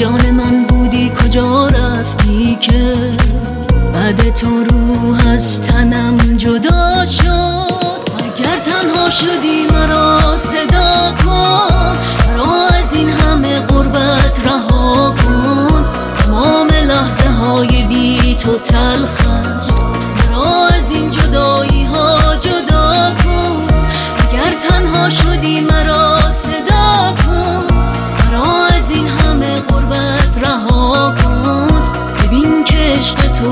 جان من بودی کجا رفتی که بعد تو روح از تنم جدا شد؟ اگر تنها شدی مرا صدا کن، مرا از این همه غربت رها کن. تمام لحظه های بی تو تلخ است، مرا از این جدایی ها جدا کن. اگر تنها شدی